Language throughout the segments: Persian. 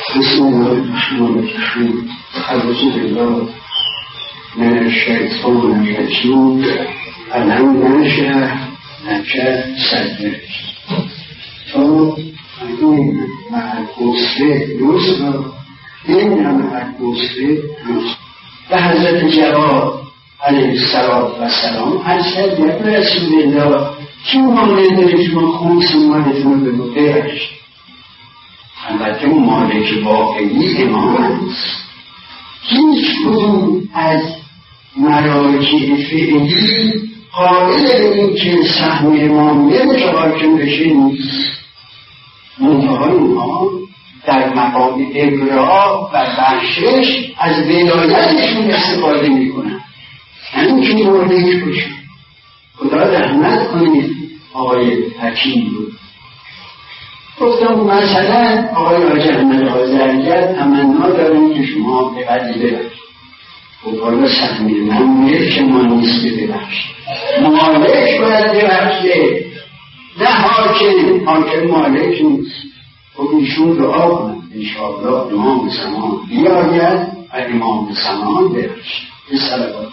بسم الله الرحمن الرحیم. اعوذ بالله من الشیطان الرجیم. الم نشرح لک صدرک. تو این معگوسه یسرا، این معگوسه یسرا. به حضرت جواد علیه السلام حضرت یا رسول الله کی مانده داره شما خمس مالتون رو بگوهش؟ البته مالک واقعی امام هست. هیچ کدوم از مراجع فعلی قائل به این که سهم امام نمیشه حاکم بشه نیست. منتها اونها در مقام ابراء و بخشش از ولایتشون استفاده میکنن، همین که مالک باشه. خدا رحمت کنید آقای حکیم بود. گفتم مثلا آقای حاجی احمد آذرگر تمنا داریم که شما به قدری ببخشید. خب حالا سهمی من ملک ما نیست که ببخشید، مالک باید ببخشه، نه حاکم مالک نیست. خب ایشون دعا کنم انشاءالله امام زمان بیاید و امام زمان ببخشید. به صلوات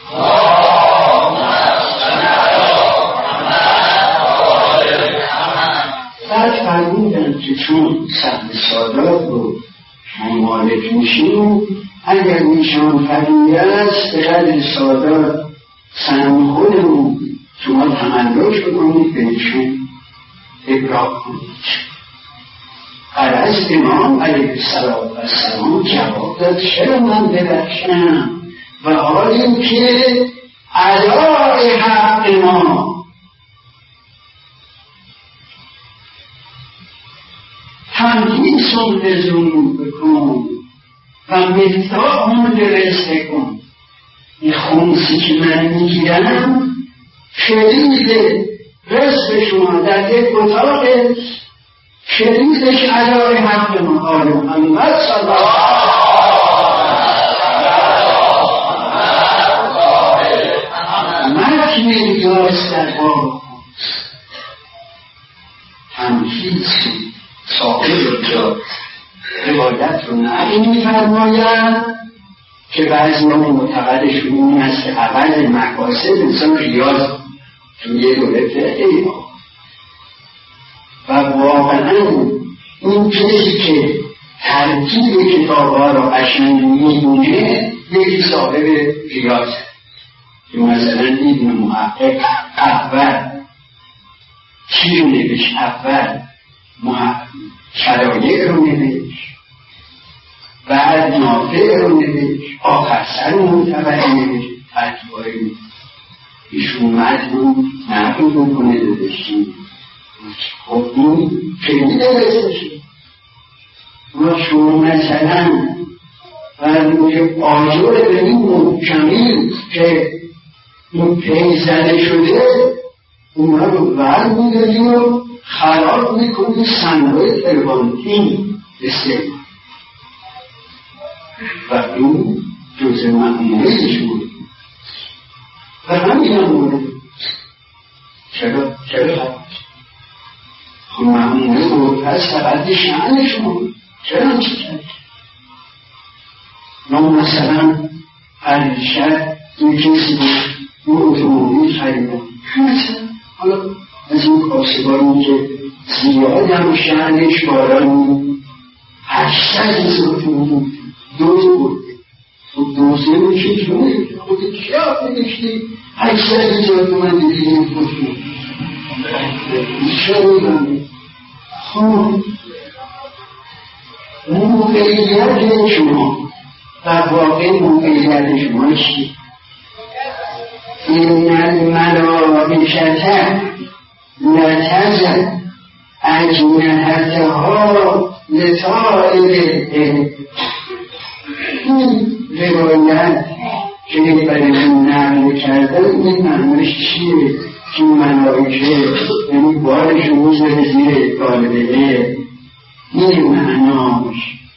بعد فرمودن که چون سهم سادات رو مالک میشیم، اگر میشان فقیر است به قدر سادات سهم خودمون شما تملک بکنید به ایشون ابراء کنید. از امام علیه السلام جواب داد چرا من ببخشم و حال این که ادای حق ما تمهیسون لزوم بکن و مفتاحون لرزق کن. این خمسی که من میگیرم شدید رزق شما در یک اتاق، شدیدش ادای حق ما. آل محمد صلی الله مکنی یاست در باب تمهیسی صاحب جا روایت رو نقل می‌فرمایند که بعضی ها معتقدشون این است که اول مقاصد انسان ریاض تو یه دوره فقهی و واقعا این کسی که ترتیب کتاب‌ها رو قشنگ می‌دونه یکی صاحب ریاض. که مثلا ابن محقق اول چی رو نوشت؟ اول شرایع رو نوشت، بعد نافع رو نوشت، آخر سر معتبر نوشت. ترتیب‌های ایشون متن نقل بکنه نوشتیم. خب این خیلی درسته. ما شما مثلا فرموی آجر به این محکمی که این پی زده شده اونا رو برمیداری و خراب میکنی صنایع تربانتین استعمال و این جزء معمولیش بود و همین هم مورد. چرا خب معمولی بود پس فقط شأن شما چرا چی کرد؟ ما مثلا هر شب این کسی بود این اتومبیل خریدن، حالا از این کاسبانی که زیاد هم شأنش بارانی 800 اتومبیل دوز برده. خب دوزه میشه جونه خودت شاق نگشتی 800 من دیدیم اتومبیل ایشا میدانه. خب موقعیت شما در واقع موقعیت شما چی؟ این الملائکة لتضع أجنحتها لطائر العلم. این روایت که برای من نقل کرده این معنیش چیه؟ که ملائکه یعنی بارشون میذاره زیر طالب علم. این معناش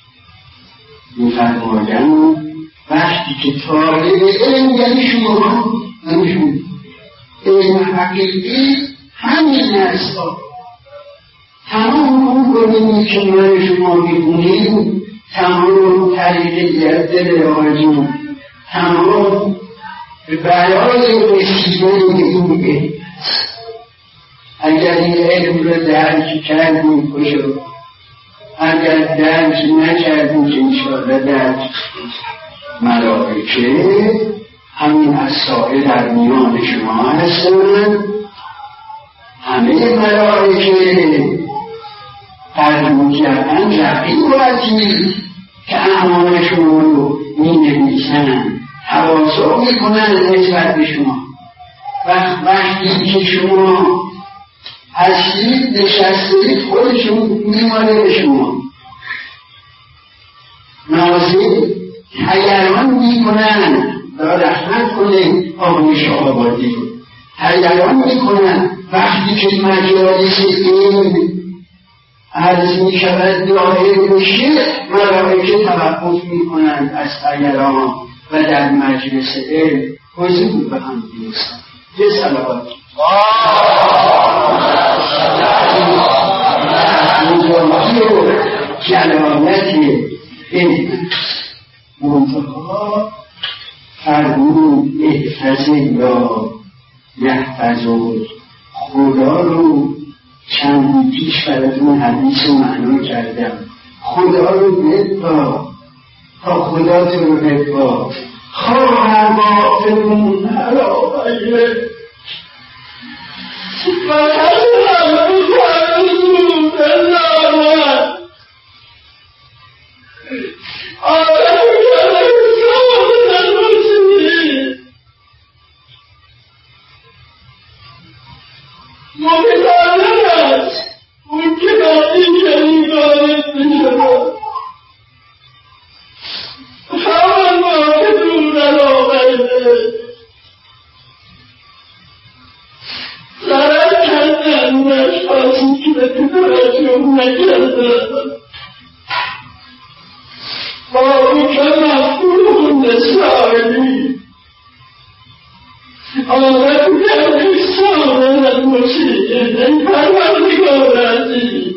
میفرمایند وقتی که طالب علم یعنی شما علم حقیقی همین است، تمام اون گونه‌ای که من شما می‌بینید، تمام طریق دل آجی، تمام برای رسیدن به این علم. اگر این علم رو درک کردیم کجا، اگر درک نکردیم که انشاءالله درک ملائکه همین اصحابه در میان شما هستند. همه ملائکه قدر کردن رقیب و عتید که اعمالشون رو می نویسن، تواضع می کنن نسبت به شما. وقتی که شما هستید نشستید خودشون میماله به شما نازل هیجان می کنن را رحمت کنه آموزش آبادی هیجان می کنن. وقتی که مجالس علم عرض می شود ظاهر بشه، ملائکه توقف می کنند از هیجان و در مجلس علم حضور به هم می‌رسند. یه صلوات بزرگی و جلالت علم منتها فرمود احفظ یا یحفظ. خدا رو چند پیش براتون حدیث رو معنا کردم. خدا رو ببا تا خدا تو رو ببا. خواهم آفرون علاقه و حسنم بزرگون الله آرم کنم سامن المسلمین مبتالت ممکناتی شریفانت بشود خواهم آفرون علاقه نشخاصی که به توجه نکردن باقی که مفهوم نسائلی آمد کردی سامن المسلمین ای پروردگار عزیز.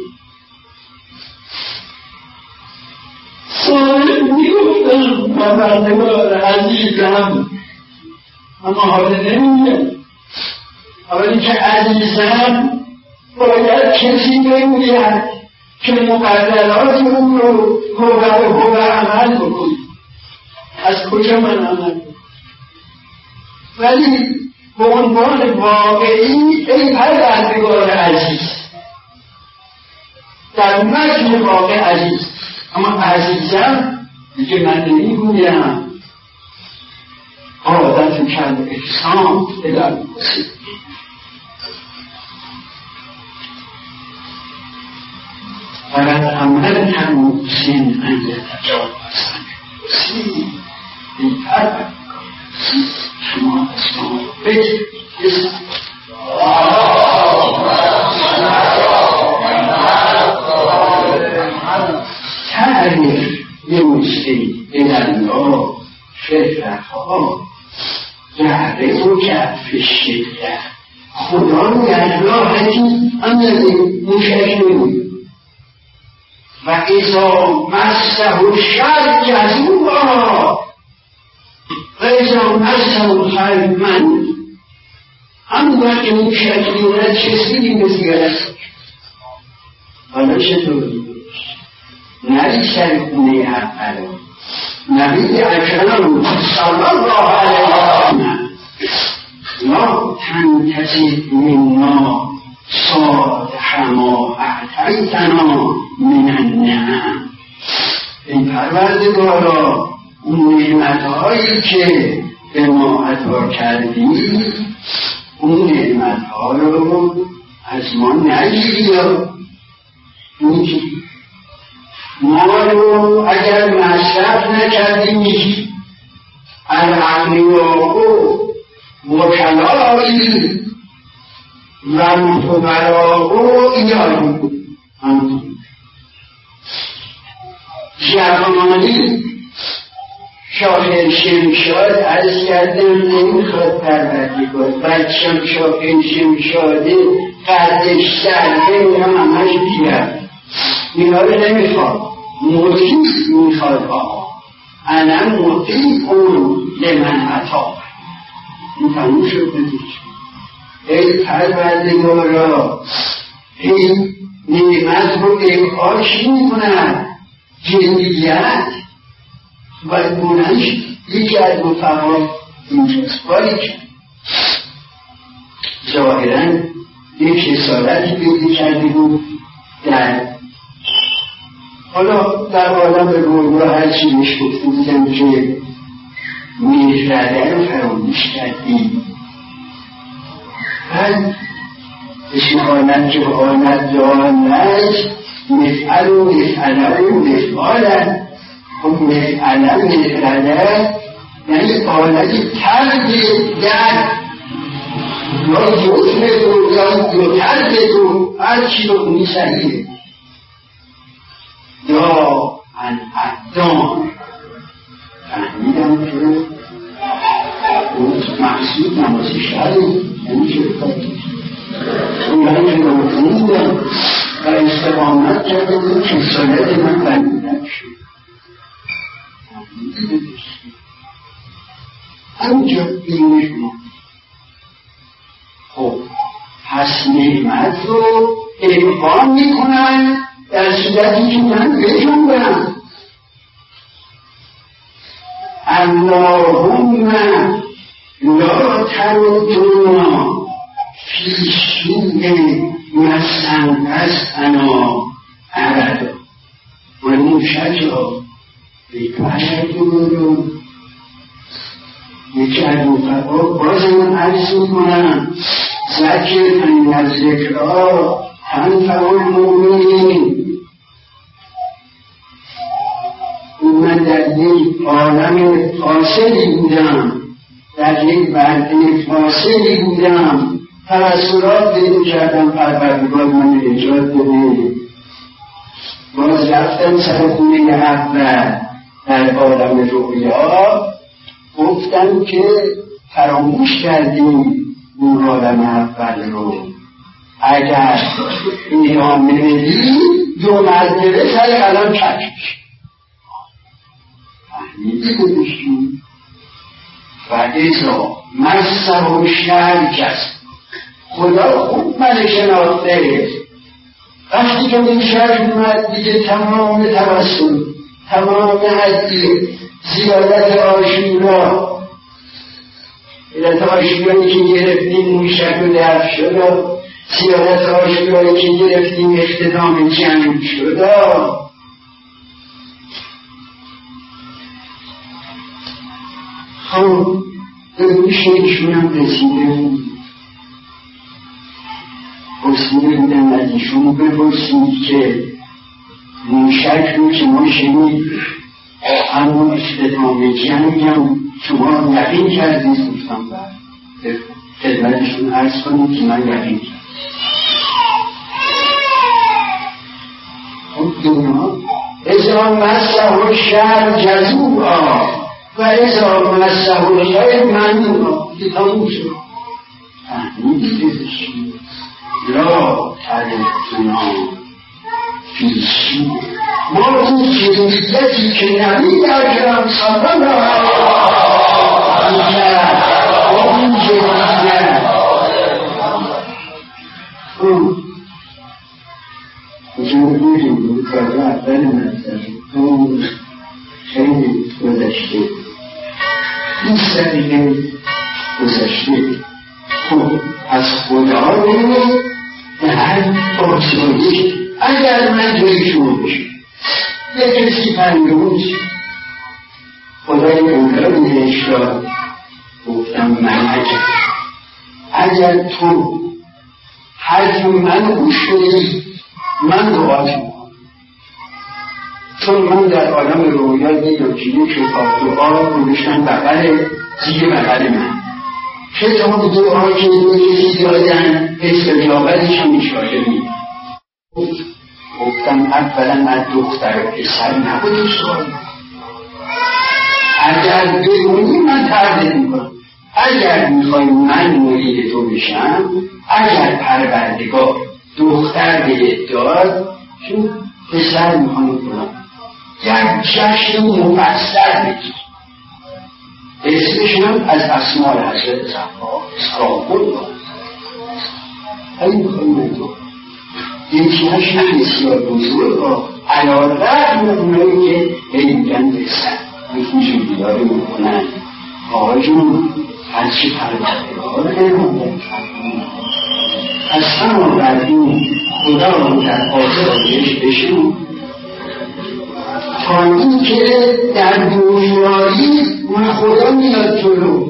سامن میگفتم پروردگار عزیزم، اما حالا نمیگم. اولی که عزیزم باید کسی بگوید که مقدرات اون رو هو عمل بکنید. از کجا من عمل بکنید؟ ولی به عنوان واقعی ای پروردگار عزیز در متن واقع عزیز، اما عزیزم دیگه من نمیگویم. عادت کرد احسان الهی بسید فقط عمل هم سین انجا تجاب بستن بسید این پرد شما اسلام بگید اسلام تعریف یوستی الالله شرفها یعرفو کف شده خدا رو در راحتی اندازه مشکل و ازا مسته و شر جزوبا و ازا مسته و خیر من هم وقت مشکلی و چسیدی بزیارت حالا چطوری نری سر خونه حق رو نبی اکرم صلی الله علیه وسلم لا تنتظر منا صالح ما اعطیتنا من النعم. این پروردگارا اون نعمتهایی که به ما عطا کردی اون نعمتها رو از ما نگیری یا میگیری. ما رو اگر مصرف نکردیم میگی الاغنیاء وکلایی و مفقراء ایالون جوانی شاهد شمشاد عرض کردم نمیخواد پروردگار بچم شاهد شمشاده قدش سرده اینا همش دیگر اینا رو نمیخواد مطیع میخواد آقا انا مطیع اون لمن عطا این تموم شد بدیش ای پروردگارا این نعمت رو انعاش میکنن جدیت و گونهش یکی از مفهوم اینجاست باید ظاهرا یک رسالتی پیدا کرده بود در حالا در عالم رویا هر چی بهش گفته بودم که میرده رو فراموش کردیم بعد اسم آنت که آنت دانت مفعل و مفعله و مفعاله و مفعله مفعله یعنی آنت ترد در یا جسم دو یا ترد دو هر چی رو اونی صحیحه یا الادان فهمیدم که اون محصول نمازی شده یعنی که اون که نمازی بودم و استقامت کرده بود که سالت من بندیدن شد همینجا بیرونش ما خب پس نعمت رو امکان میکنن در صورتی که من بجنبم اللهم لا تردنا فی سوء مسنعتنا ابدا والمشجع بتشکر یکی از مفقا باز من عرض میکنم ذکر فإن الذکرى تنفع المؤمنین من در یک عالم فاصلی بودم در یک برده فاصلی بودم توسلات پیدا کردم پروردگار من نجات بده باز رفتم سر خونه اول در عالم رؤیا گفتم که فراموش کردیم اون عالم اول رو اگر ایران نمیدی دو مرتبه سر قلم چکش فهمیدی بودشیم و ازا مسه و شرکت خدا خوب من شناخته وقتی که این شرک اومد دیگه تمام توسل تمام هدیه زیادت آشورا علت آشورایی که گرفتیم موشک و درد شد زیادت آشورایی که گرفتیم اختدام جمع شد خب به گوش ایشونم رسیده پرسیده بودم از ایشون بپرسید که موشک رو که ما شنید اما اختدام جمعی هم شما یقین کردید گفتم به خدمتشون عرض کنید که من یقین کردم خب دنیا ازا مسه و شر جزوعا و ازا مسه و خیر ممنوعا که تموم شد فهمیدیدش لا تردنا فی سوء ما اون جدیدتی که نبی در کرم صلی الله میکرد با اون جدیدت اون حضور بودیم کارده اول منظر اون خیلی گذشته 20 دقیقه گذشته خب از خدا رو در آسایش اگر من جای شما بشم یک کسی پنجمون خدای اونجا بودش را گفتم من اگر تو حرف من گوش کنی من دعا کنم چون من در عالم رویا دیدم که یک کتاب دعا گذاشتن بغل زیر بغل من کتاب دعا که کسی دادن استجابتش هم اشاره میدن گفتم اولا از دختر و پسر نبودی سوال اگر بدونی من تردید میکنم اگر میخوای من مرید تو بشم، اگر پروردگار دختر بهت داد، چون پسر میخوای کنم یک جشن مفصل بگی، اسمش هم از اسماء حضرت زهرا اسرافیل بود. اگه میخوای من تو این جشن بسیار بزرگ علی‌رغم اونایی که میگن بسر میفوشون بیداری میکنن آقایون هرچی پروردگار نمونده از همون قدیم خدا رو در آزادش بشون تا این که در دشواری من خدا میاد جلو.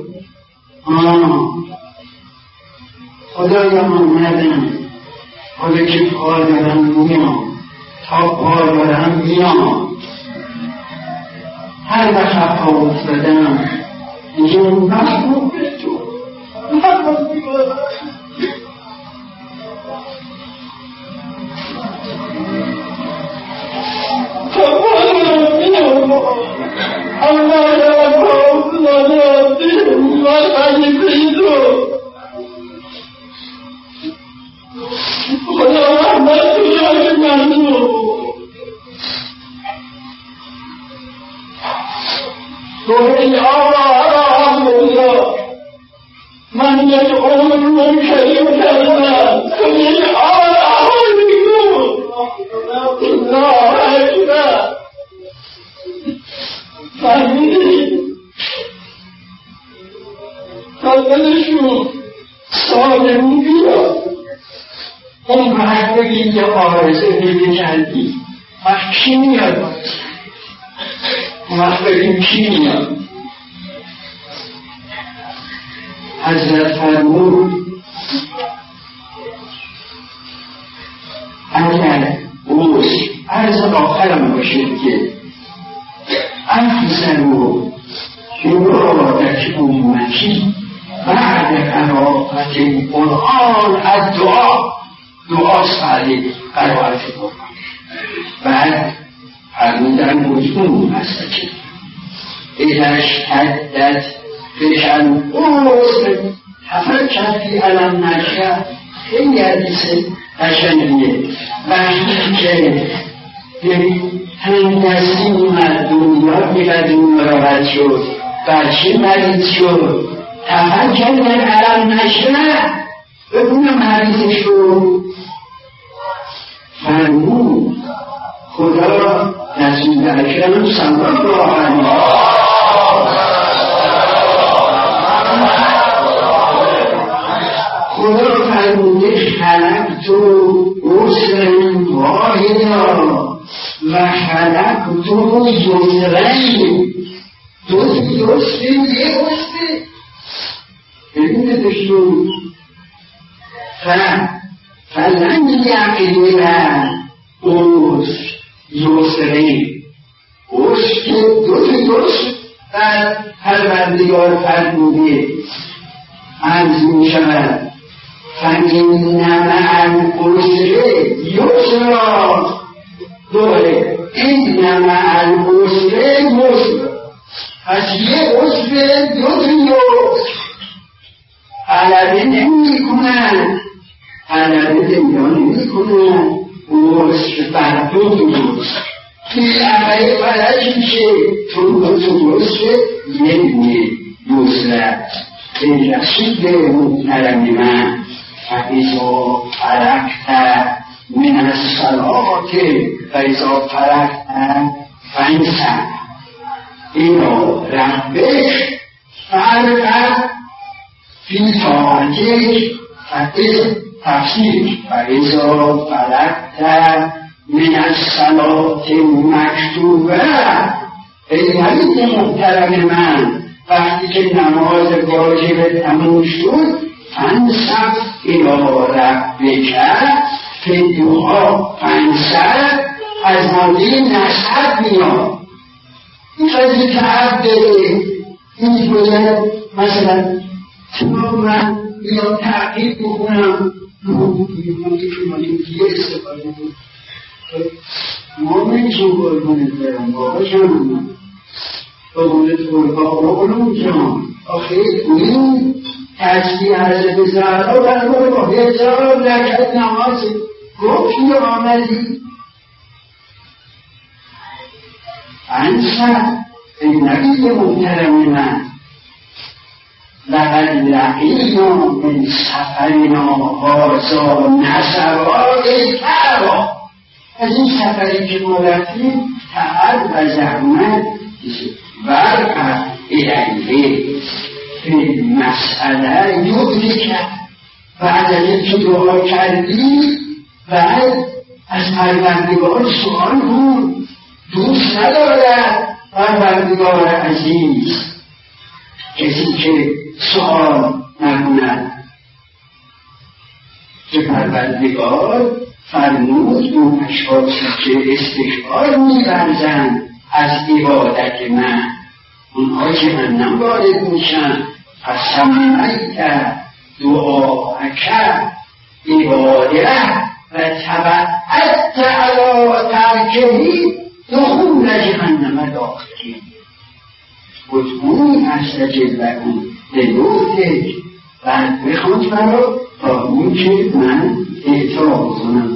خدا یا آمدم، حالا که پا دارم میام، تا پا دارم میام، هر وقت پا افتادم میگه محبوب تو محبوب میگه تا پا دارم میام، الله یا پا افتادم محبوب تو خدا رحمت تو مردم گوهی آقا من یک عمر من کریم کردم گوهی آقا میگو الله اکبر فهمیدی تا دلشون سالمی بیاد اون وقت بگید یه آرزه دیگه کردی وقت کی میاد باید اون وقت بگید کی میاد. حضرت فرمود اگر اوز عرض آخرم باشه که انفسن و مرادت امتی بعد قرائت قرآن از دعا سالی قرائت قرآن بعد فرمودن مجموع هست که ایدش حدد فشن اوز تفکر فی علم نشه خیلی حدیث قشنگیه وقتی که تنگ دستی اومد دنیا میرد اون مراحت شد بچه مریض شد تفکر در علم نشه ببینم مریض شد فرمود خدا رسول اکرم صلی الله علیه خدا فرموده خلقت رسلا واحدا و خلقت یسرین درسته یه درسته ببینه دشتون فلن یعقیدن اوز یسرین اوز که درست در پروردگار فرموده عرض می شود فَإِنَّ مَعَ الْعُسْرِ یسرا دوره إِنَّ مَعَ الْعُسْرِ یسرا پس یه عسر دو غلبه نمی کنن غلبه نمی کنن عسر بر دو توی عمل فلج میشه چون دو عسر یه یسر این رسید محترم من فَإِذَا فَرَغْتَ مِنَ الصَّلَاةِ فَإِذَا فَرَغْتَ فَانْصَبْ إِلَىٰ رَبِّكَ فَارْغَب فِي طاعتِهِ فَإِذَا فَرَغْتَ مِنَ الصَّلَاةِ الْمَكْتُوبَةِ ای حبیب محترم من وقتی که نماز واجب تموم شد فانصب الی ربک فی دعا فانصب از ماده نصب میاد این قضیه که عبد داره این باید مثلا چون من یا تعقیب بکنم ممکنه که مالیکیه استفاده کنم مومن چون قربانت برم بابا جانم قول ترکا اولون جان آخه این تسبیح حضرت زهرا برای با 1000 رکعت نماز گفت که آمدی انسان این نبی محترم من لقد لقینا من سفرنا هذا نصبا الکعبه. از این سفری که ما رفتیم تعب و زحمت برقع الیه فی مسئله یدرک. بعد از اینکه دعا کردی بعد از پروردگار سؤال بود. دوست ندارد پروردگار عزیز کسی که سؤال نکند، که پروردگار فرمود اون اشخاصی که استشعار می‌ورزند از عبادت من، اونها که من نوارد میشن فسمعت دعاءک عباده و تبعت علی ترکه دخول جهنم داخلی. ادعونی استجب لکم بنوتک و بخوند مرا تا اون که من اعتراض کنم